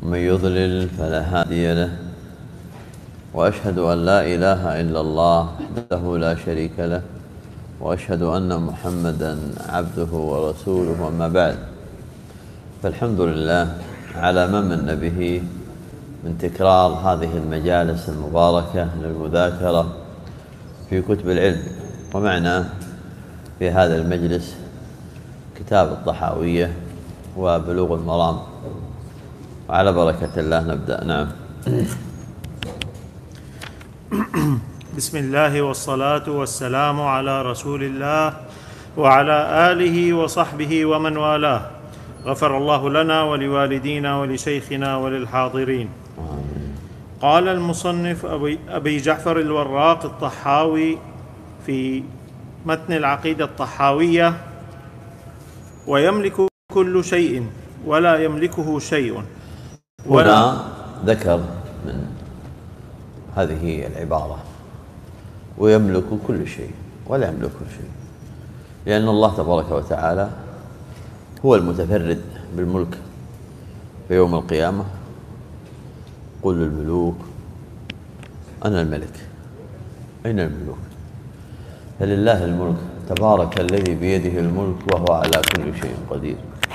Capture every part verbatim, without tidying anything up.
ومن يضلل فلا هادي له، وأشهد أن لا إله إلا الله وحده لا شريك له، وأشهد أن محمدا عبده ورسوله. أما بعد، فالحمد لله على ما من به من تكرار هذه المجالس المباركة للمذاكرة في كتب العلم. ومعنا في هذا المجلس كتاب الطحاوية وبلوغ المرام، وعلى بركة الله نبدأ. نعم. بسم الله والصلاة والسلام على رسول الله وعلى آله وصحبه ومن والاه. غفر الله لنا ولوالدينا ولشيخنا وللحاضرين. قال المصنف أبي جعفر الوراق الطحاوي في متن العقيدة الطحاوية: ويملك كل شيء ولا يملكه شيء. هنا ذكر من هذه العبارة ويملك كل شيء ولا يملك شيء، لأن الله تبارك وتعالى هو المتفرد بالملك في يوم القيامة. قل للملوك أنا الملك، أين الملوك؟ فلله الملك، تبارك الذي بيده الملك وهو على كل شيء قدير،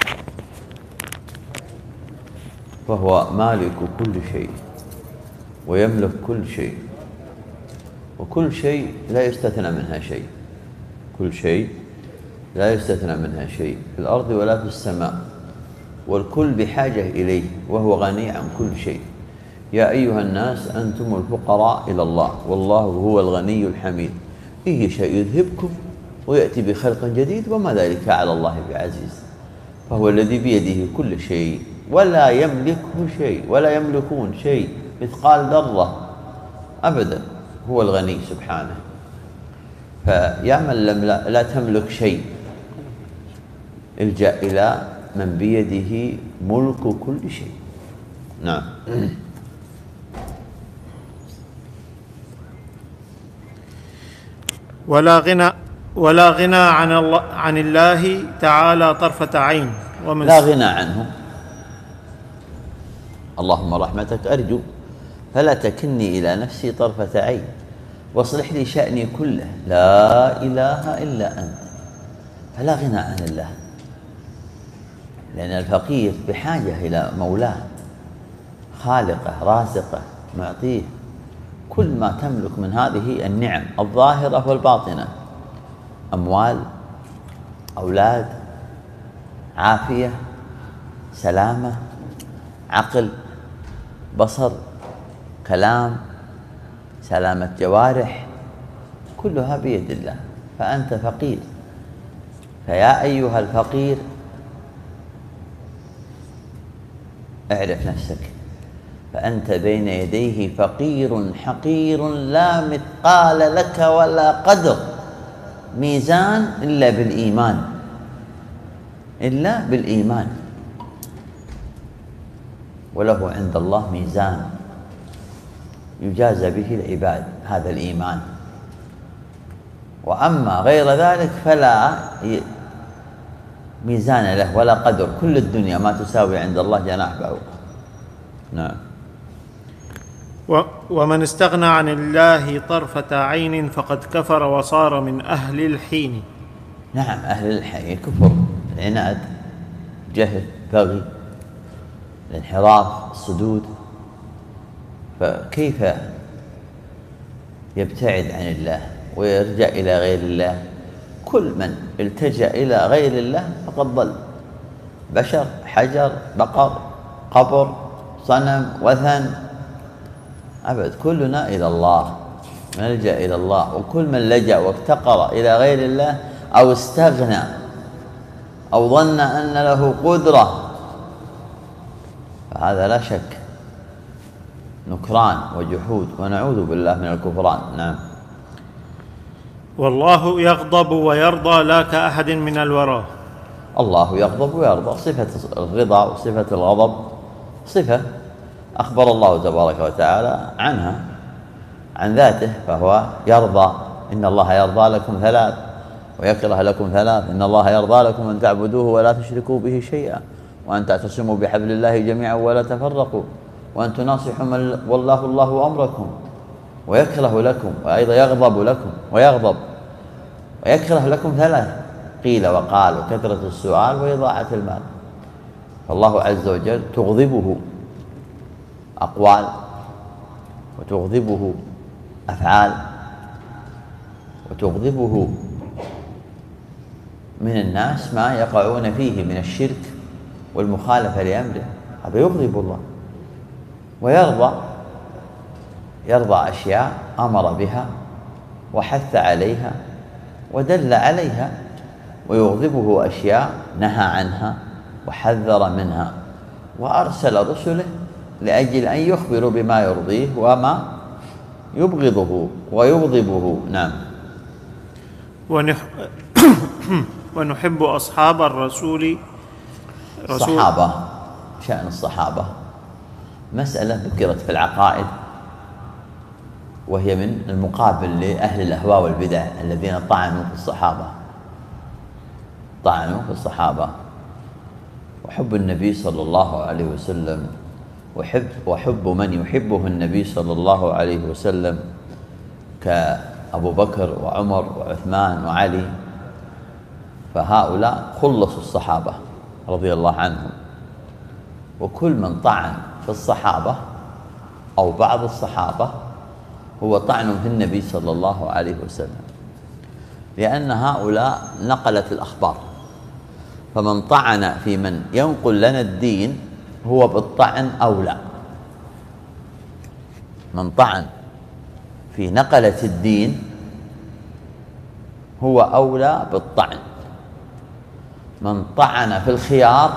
فهو مالك كل شيء ويملك كل شيء، وكل شيء لا يستثنى منها شيء، كل شيء لا يستثنى منها شيء في الأرض ولا في السماء، والكل بحاجة إليه، وهو غني عن كل شيء. يا أيها الناس أنتم الفقراء إلى الله والله هو الغني الحميد، إن يشاء يذهبكم ويأتي بخلق جديد وما ذلك على الله بعزيز. فهو الذي بيده كل شيء ولا يملكه شيء ولا يملكون شيء مثقال ذرة أبدا، هو الغني سبحانه. فيا من لم لا, لا تملك شيء، الجأ إلى من بيده ملك كل شيء. نعم. ولا غنى ولا غنى عن الله عن الله تعالى طرفة عين. ومن لا غنى عنه، اللهم رحمتك أرجو، فلا تكلني إلى نفسي طرفة عين، واصلح لي شأني كله، لا إله إلا أنت. فلا غنى عن الله، لأن الفقير بحاجة إلى مولاه خالقه رازقه معطيه كل ما تملك من هذه النعم الظاهرة والباطنة، أموال، أولاد، عافية، سلامة، عقل، بصر، كلام، سلامة جوارح، كلها بيد الله. فأنت فقير، فيا أيها الفقير اعرف نفسك، فأنت بين يديه فقير حقير لا مثقال لك ولا قدر ميزان إلا بالإيمان، إلا بالإيمان، وله عند الله ميزان يجازى به العباد، هذا الإيمان. وأما غير ذلك فلا ميزان له ولا قدر، كل الدنيا ما تساوي عند الله جناح بعوضة. نعم. ومن استغنى عن الله طرفة عين فقد كفر وصار من أهل الحين. نعم، أهل الحين كفر، العناد، جهل، بغي، الانحراف، الصدود. فكيف يبتعد عن الله ويرجع إلى غير الله؟ كل من التجأ إلى غير الله فقد ضل، بشر، حجر، بقر، قبر، صنم، وثن، أبد، كلنا إلى الله، نلجأ إلى الله. وكل من لجأ وافتقر إلى غير الله أو استغنى أو ظن أن له قدرة، فهذا لا شك نكران وجحود، ونعوذ بالله من الكفران. نعم. والله يغضب ويرضى لا كأحد من الورى. الله يغضب ويرضى، صفة الرضا وصفة الغضب صفة أخبر الله تبارك وتعالى عنها عن ذاته، فهو يرضى. إن الله يرضى لكم ثلاث ويكره لكم ثلاث، إن الله يرضى لكم أن تعبدوه ولا تشركوا به شيئا وأن تعتصموا بحبل الله جميعا ولا تفرقوا، وأن تناصحوا من والله الله أمركم ويكره لكم، وأيضا يغضب لكم ويغضب ويكره لكم ثلاث: قيل وقال وكثرة السؤال وإضاعة المال. فالله عز وجل تغضبه أقوال وتغضبه أفعال وتغضبه من الناس ما يقعون فيه من الشرك والمخالفة لأمره، هذا يغضب الله. ويرضى يرضى أشياء أمر بها وحث عليها ودل عليها، ويغضبه أشياء نهى عنها وحذر منها، وأرسل رسله لأجل أن يخبروا بما يرضيه وما يبغضه ويغضبه. نعم. ونح... ونحب أصحاب الرسول. الصحابة، شأن الصحابة مسألة ذكرت في العقائد، وهي من المقابل لأهل الأهواء والبدع الذين طعنوا في الصحابة طعنوا في الصحابة وحب النبي صلى الله عليه وسلم وحب وحب من يحبه النبي صلى الله عليه وسلم كأبو بكر وعمر وعثمان وعلي، فهؤلاء خلصوا الصحابة رضي الله عنهم. وكل من طعن في الصحابة أو بعض الصحابة هو طعن في النبي صلى الله عليه وسلم، لأن هؤلاء نقلت الأخبار، فمن طعن في من ينقل لنا الدين هو بالطعن أولى. من طعن في نقلة الدين هو أولى بالطعن. من طعن في الخيار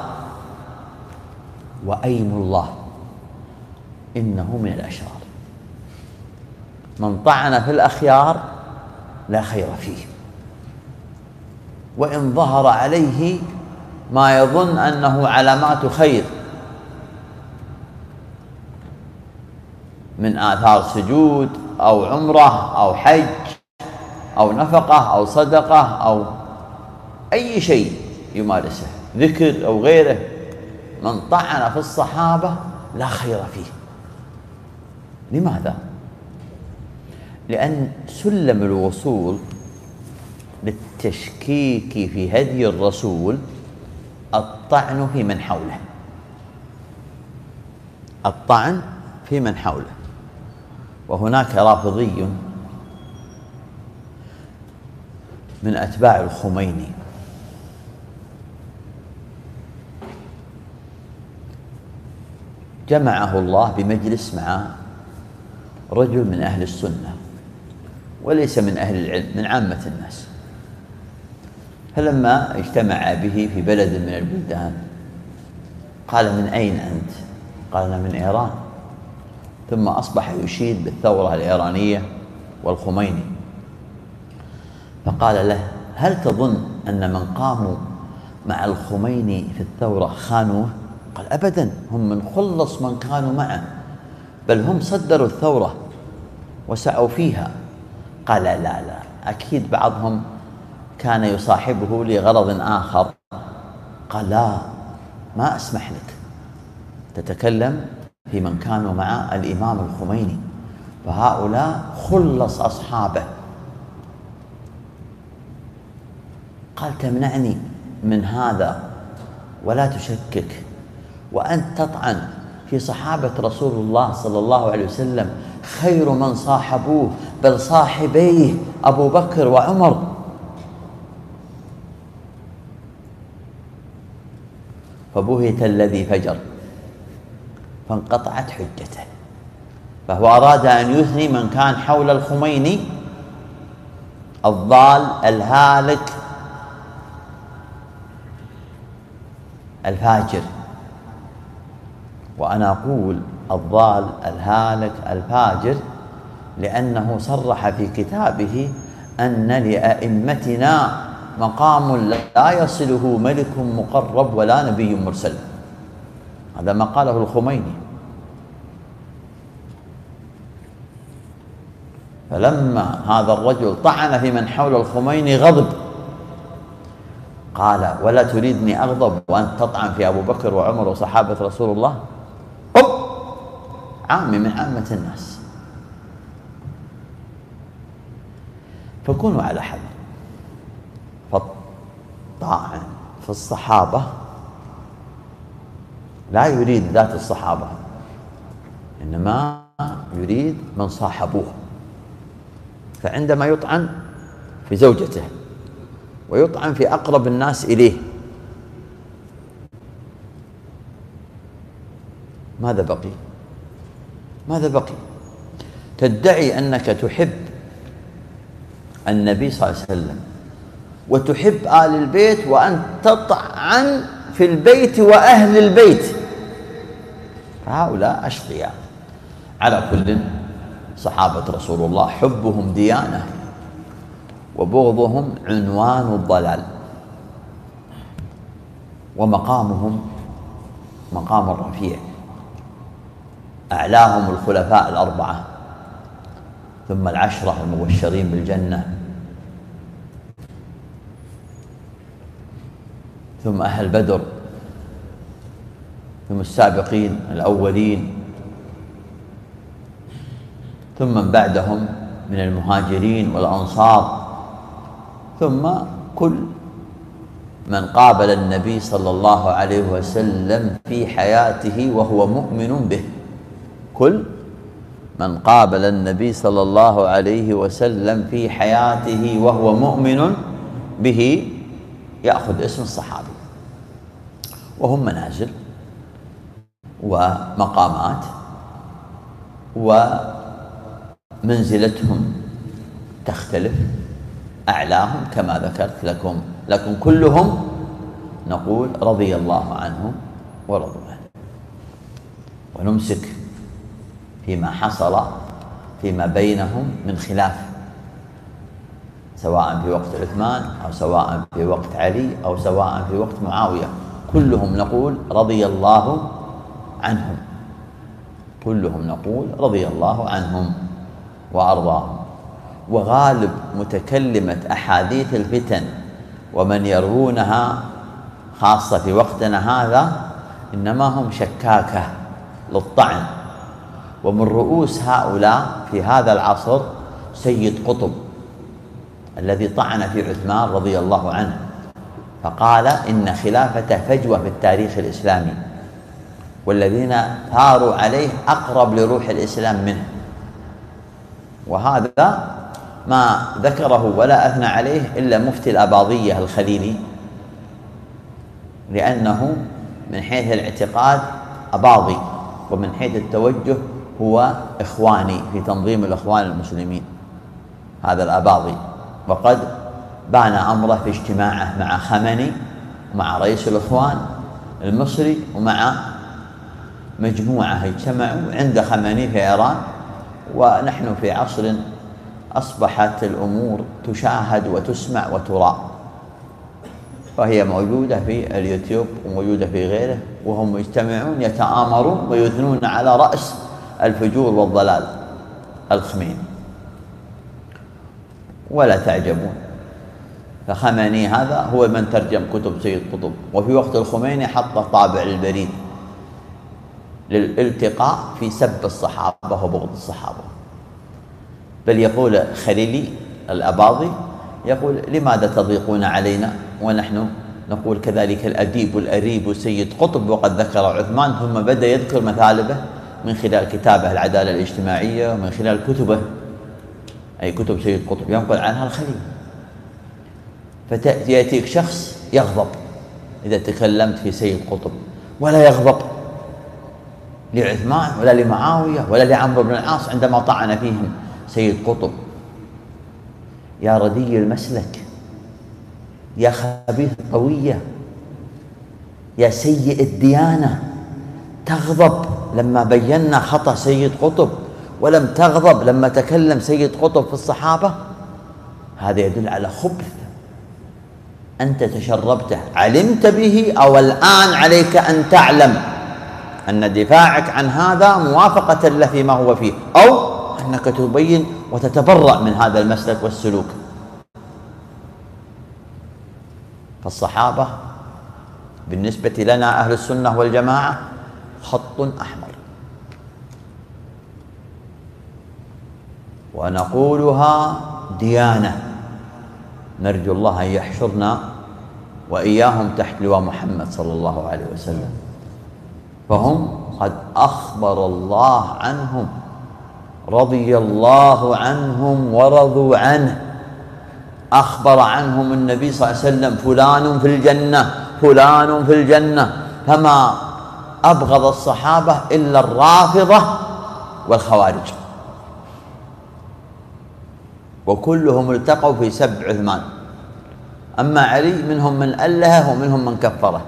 وأيم الله إنه من الأشرار. من طعن في الأخيار لا خير فيه، وإن ظهر عليه ما يظن أنه علامات خير من آثار سجود أو عمرة أو حج أو نفقة أو صدقة أو أي شيء يمارسه، ذكر أو غيره، من طعن في الصحابة لا خير فيه. لماذا؟ لأن سلم الوصول للتشكيك في هدي الرسول الطعن في من حوله، الطعن في من حوله. وهناك رافضي من أتباع الخميني جمعه الله بمجلس مع رجل من أهل السنة وليس من أهل العلم، من عامة الناس. فلما اجتمع به في بلد من البلدان قال: من أين أنت؟ قال: أنا من إيران. ثم أصبح يشيد بالثورة الإيرانية والخميني، فقال له: هل تظن أن من قاموا مع الخميني في الثورة خانوه؟ قال: أبدا، هم من خلص من كانوا معه، بل هم صدروا الثورة وسعوا فيها. قال: لا لا، أكيد بعضهم كان يصاحبه لغرض آخر. قال: لا، ما أسمح لك تتكلم في من كانوا مع الإمام الخميني، فهؤلاء خلص أصحابه. قال: تمنعني من هذا ولا تشكك، وأنت تطعن في صحابة رسول الله صلى الله عليه وسلم، خير من صاحبوه بل صاحبيه أبو بكر وعمر. فبهت الذي فجر فانقطعت حجته. فهو أراد أن يثني من كان حول الخميني الضال الهالك الفاجر. وأنا أقول الضال الهالك الفاجر لأنه صرح في كتابه أن لأئمتنا مقام لا يصله ملك مقرب ولا نبي مرسل. هذا ما قاله الخميني. فلما هذا الرجل طعن في من حول الخميني غضب، قال ولا تريدني أغضب وأنت تطعن في أبو بكر وعمر وصحابة رسول الله؟ أب عامي من عامة الناس. فكونوا على حذر. فالطاعن في الصحابة لا يريد ذات الصحابة، إنما يريد من صاحبوه. فعندما يطعن في زوجته ويطعن في أقرب الناس إليه، ماذا بقي؟ ماذا بقي؟ تدعي أنك تحب النبي صلى الله عليه وسلم وتحب آل البيت وأن تطعن في البيت وأهل البيت، فهؤلاء أشقياء. على كل، صحابة رسول الله حبهم ديانة وبغضهم عنوان الضلال، ومقامهم مقام رفيع، أعلاهم الخلفاء الأربعة، ثم العشرة المبشرين بالجنة، ثم أهل بدر، ثم السابقين الأولين، ثم من بعدهم من المهاجرين والأنصار، ثم كل من قابل النبي صلى الله عليه وسلم في حياته وهو مؤمن به. كل من قابل النبي صلى الله عليه وسلم في حياته وهو مؤمن به يأخذ اسم الصحابي. وهم منازل ومقامات ومنزلتهم تختلف، أعلاهم كما ذكرت لكم، لكن كلهم نقول رضي الله عنهم ورضوا عنه، ونمسك فيما حصل فيما بينهم من خلاف، سواء في وقت عثمان أو سواء في وقت علي أو سواء في وقت معاوية، كلهم نقول رضي الله عنهم، كلهم نقول رضي الله عنهم وأرضاهم. وغالب متكلمة أحاديث الفتن ومن يروونها خاصة في وقتنا هذا إنما هم شكاكة للطعن. ومن رؤوس هؤلاء في هذا العصر سيد قطب الذي طعن في عثمان رضي الله عنه، فقال إن خلافته فجوة في التاريخ الإسلامي، والذين ثاروا عليه أقرب لروح الإسلام منه. وهذا ما ذكره ولا أثنى عليه إلا مفتي الأباضية الخليلي، لأنه من حيث الاعتقاد أباضي، ومن حيث التوجه هو إخواني في تنظيم الإخوان المسلمين، هذا الأباضي. وقد بان أمره في اجتماعه مع خمني ومع رئيس الإخوان المصري ومع مجموعة اجتمعوا عند خمني في إيران. ونحن في عصر أصبحت الأمور تشاهد وتسمع وترى، فهي موجودة في اليوتيوب وموجودة في غيره، وهم يجتمعون يتآمرون ويثنون على رأس الفجور والضلال الخميني، ولا تعجبون. فخمني هذا هو من ترجم كتب سيد قطب، وفي وقت الخميني حط طابع البريد للالتقاء في سب الصحابة وبغض الصحابة. بل يقول خليلي الأباضي يقول لماذا تضيقون علينا ونحن نقول كذلك الأديب الأريب سيد قطب وقد ذكر عثمان، ثم بدأ يذكر مثالبه من خلال كتابه العدالة الاجتماعية ومن خلال كتبه، أي كتب سيد قطب ينقل عنها الخليل. فيأتيك شخص يغضب إذا تكلمت في سيد قطب، ولا يغضب لعثمان ولا لمعاوية ولا لعمرو بن العاص عندما طعن فيهم سيد قطب. يا ردي المسلك، يا خبيث الطوية، يا سيء الديانة، تغضب لما بينا خطأ سيد قطب ولم تغضب لما تكلم سيد قطب في الصحابة؟ هذا يدل على خبث أنت تشربته، علمت به أو الآن عليك أن تعلم أن دفاعك عن هذا موافقة له فيما هو فيه، أو أنك تبين وتتبرأ من هذا المسلك والسلوك. فالصحابة بالنسبة لنا أهل السنة والجماعة خط أحمر، ونقولها ديانة نرجو الله أن يحشرنا وإياهم تحت لواء محمد صلى الله عليه وسلم. فهم قد أخبر الله عنهم، رضي الله عنهم ورضوا عنه. أخبر عنهم النبي صلى الله عليه وسلم فلان في الجنة فلان في الجنة، فما أبغض الصحابة إلا الرافضة والخوارج، وكلهم التقوا في سب عثمان. أما علي منهم من ألهه ومنهم من كفره.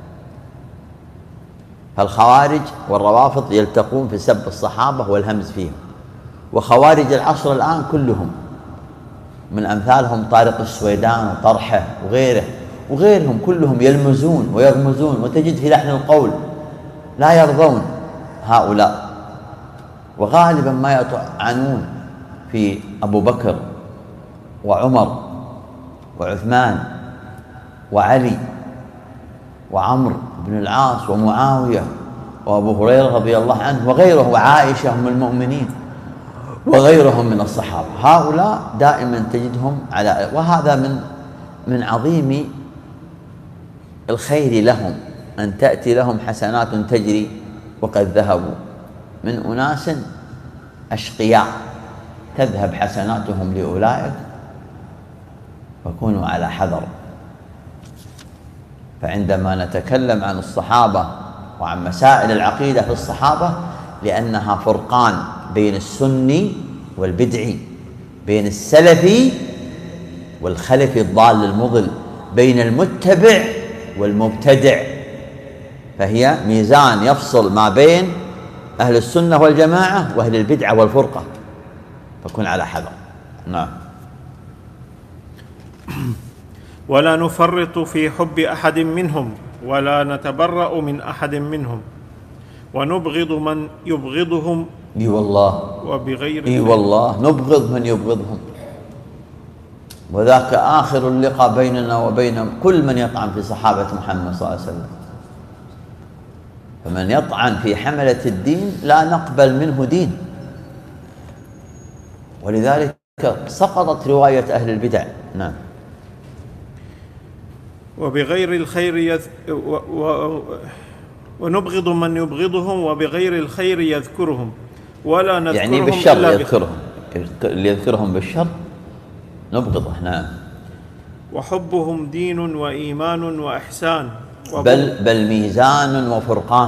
فالخوارج والروافض يلتقون في سب الصحابة والهمز فيهم، وخوارج العصر الآن كلهم من أمثالهم طارق السويدان وطرحة وغيره وغيرهم كلهم يلمزون ويغمزون، وتجد في لحن القول لا يرضون هؤلاء، وغالبا ما يطعنون في أبو بكر وعمر وعثمان وعلي وعمرو بن العاص ومعاوية وأبو هريرة رضي الله عنه وغيره، وعائشة أم المؤمنين وغيرهم من الصحابة. هؤلاء دائما تجدهم على، وهذا من من عظيم الخير لهم أن تأتي لهم حسنات تجري وقد ذهبوا، من أناس أشقياء تذهب حسناتهم لأولئك، فكونوا على حذر. فعندما نتكلم عن الصحابة وعن مسائل العقيدة في الصحابة، لأنها فرقان بين السني والبدعي، بين السلفي والخلفي الضال المضل، بين المتبع والمبتدع، فهي ميزان يفصل ما بين أهل السنة والجماعة وأهل البدعة والفرقة، فكن على حذر. نعم. ولا نفرط في حب أحد منهم ولا نتبرأ من أحد منهم، ونبغض من يبغضهم. اي والله، وبغير اي والله نبغض من يبغضهم، وذاك آخر اللقاء بيننا وبين كل من يطعن في صحابة محمد صلى الله عليه وسلم. فمن يطعن في حملة الدين لا نقبل منه دين، ولذلك سقطت رواية أهل البدع. نعم. وبغير الخير يذ... و... و... ونبغض من يبغضهم وبغير الخير يذكرهم ولا نذكرهم يعني بالشر إلا يذكرهم، اللي يذكرهم بالشر نبغضه. نعم. وحبهم دين وإيمان وإحسان، بل بل ميزان وفرقان،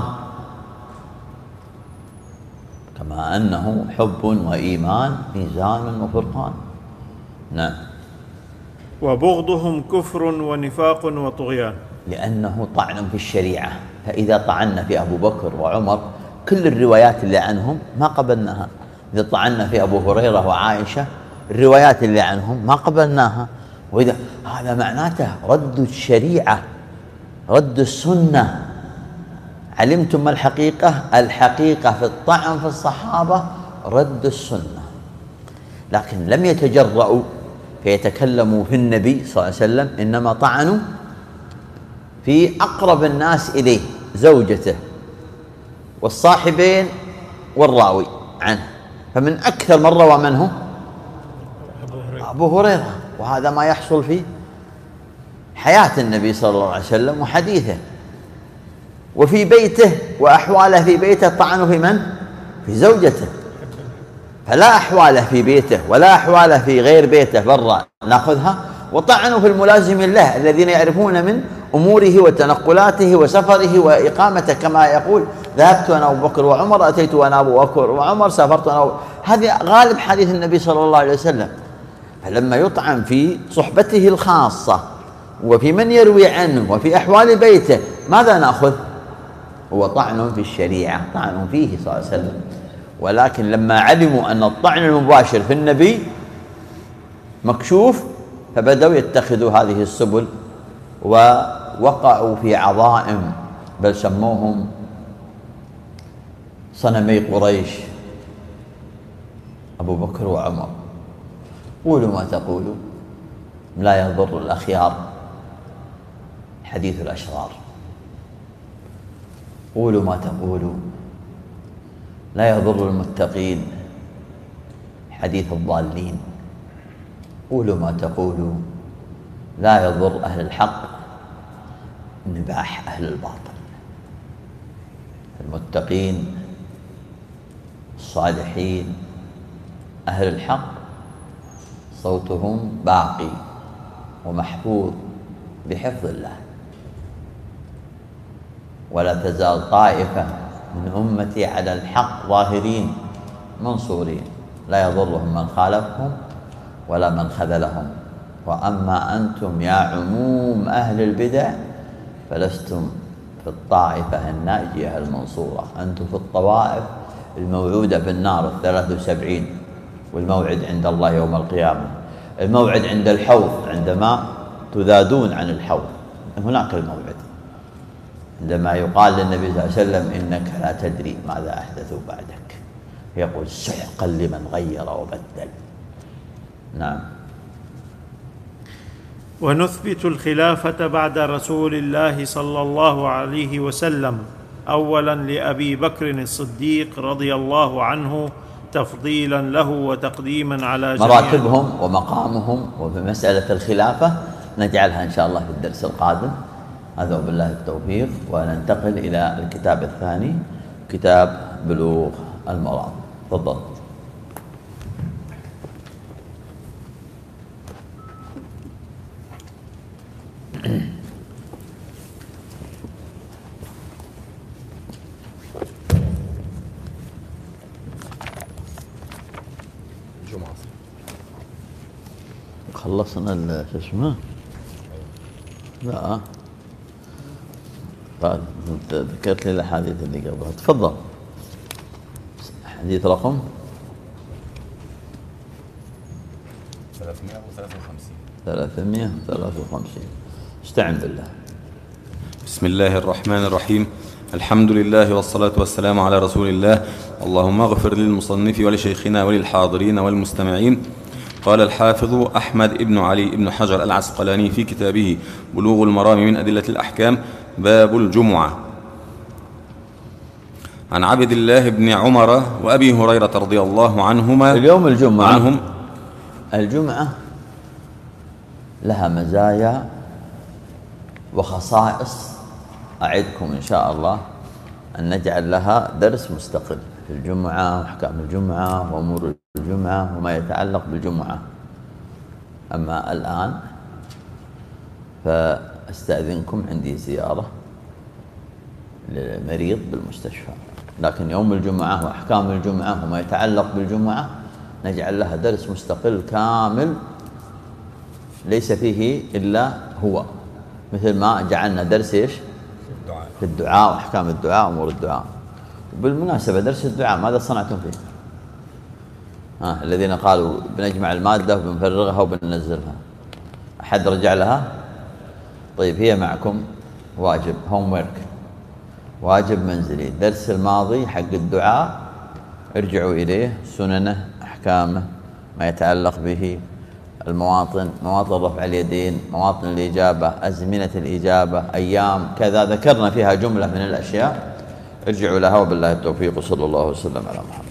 كما أنه حب وإيمان ميزان وفرقان. نعم. وبغضهم كفر ونفاق وطغيان، لأنه طعن في الشريعة. فإذا طعنا في أبو بكر وعمر كل الروايات اللي عنهم ما قبلناها، إذا طعنا في أبو هريرة وعائشة الروايات اللي عنهم ما قبلناها، وإذا هذا معناته رد الشريعة، رد السنة. علمتم ما الحقيقة؟ الحقيقة في الطعن في الصحابة رد السنة، لكن لم يتجرؤوا فيتكلموا في النبي صلى الله عليه وسلم، إنما طعنوا في أقرب الناس إليه، زوجته والصاحبين والراوي عنه. فمن أكثر من روى منه أبو هريرة، وهذا ما يحصل في حياة النبي صلى الله عليه وسلم وحديثه، وفي بيته وأحواله في بيته طعنوا في من؟ في زوجته. فلا أحواله في بيته ولا أحواله في غير بيته برا نأخذها، وطعنوا في الملازم له الذين يعرفون من أموره وتنقلاته وسفره وإقامته، كما يقول ذهبت أنا أبو بكر وعمر، أتيت أنا أبو بكر وعمر، سافرت أنا أبو. هذه غالب حديث النبي صلى الله عليه وسلم. فلما يطعن في صحبته الخاصة وفي من يروي عنه وفي أحوال بيته، ماذا نأخذ؟ هو طعن في الشريعة، طعن فيه صلى الله عليه وسلم. ولكن لما علموا أن الطعن المباشر في النبي مكشوف، فبدأوا يتخذوا هذه السبل ووقعوا في عظائم، بل سموهم صنمي قريش أبو بكر وعمر. قولوا ما تقولوا لا يضر الأخيار حديث الأشرار، قولوا ما تقولوا لا يضر المتقين حديث الضالين، قولوا ما تقولوا لا يضر أهل الحق نباح أهل الباطل. المتقين الصالحين أهل الحق صوتهم باقي ومحفوظ بحفظ الله. ولا تزال طائفة من أمتي على الحق ظاهرين منصورين لا يضرهم من خالفهم ولا من خذلهم. وأما أنتم يا عموم أهل البدع فلستم في الطائفة الناجية المنصورة، أنتم في الطوائف الموعودة في النار الثلاث وسبعين، والموعد عند الله يوم القيامة، الموعد عند الحوض عندما تذادون عن الحوض، هناك الموعد عندما يقال للنبي صلى الله عليه وسلم إنك لا تدري ماذا أحدثوا بعدك، يقول سحقا لمن غير وبدل. نعم. ونثبت الخلافة بعد رسول الله صلى الله عليه وسلم أولا لأبي بكر الصديق رضي الله عنه تفضيلا له وتقديما على جميع مراتبهم ومقامهم. وفي مسألة الخلافة نجعلها إن شاء الله في الدرس القادم. هذا وبالله التوفيق. وننتقل إلى الكتاب الثاني، كتاب بلوغ المرام. تفضل. الجمعة خلصنا شو اسمه؟ لا بعد ذكرت لي الأحاديث اللي قبلها. تفضل. حديث رقم ثلاثمائة وثلاثة وخمسين. ثلاثمائة وثلاثة وخمسين. استعن بالله. بسم الله الرحمن الرحيم. الحمد لله والصلاة والسلام على رسول الله. اللهم اغفر للمصنف ولشيخنا وللحاضرين والمستمعين. قال الحافظ أحمد بن علي بن حجر العسقلاني في كتابه بلوغ المرام من أدلة الأحكام باب الجمعة عن عبد الله بن عمر وأبي هريرة رضي الله عنهما. اليوم الجمعة عنهم الجمعة لها مزايا وخصائص أعدكم إن شاء الله أن نجعل لها درس مستقل في الجمعة وأحكام الجمعة وأمور الجمعة وما يتعلق بالجمعة. أما الآن فأستأذنكم، عندي زيارة للمريض بالمستشفى، لكن يوم الجمعة وأحكام الجمعة وما يتعلق بالجمعة نجعل لها درس مستقل كامل ليس فيه إلا هو، مثل ما جعلنا درس إيش؟ في الدعاء وأحكام الدعاء وأمور الدعاء. وبالمناسبة درس الدعاء ماذا صنعتم فيه؟ ها الذين قالوا بنجمع المادة وبنفرغها وبننزلها، أحد رجع لها؟ طيب هي معكم واجب هوم ورك، واجب منزلي. الدرس الماضي حق الدعاء ارجعوا إليه، سننه، أحكامه، ما يتعلق به، المواطن، مواطن رفع اليدين، مواطن الإجابة، أزمنة الإجابة، أيام كذا، ذكرنا فيها جملة من الأشياء. ارجعوا لها وبالله التوفيق، وصلى الله وسلم على محمد.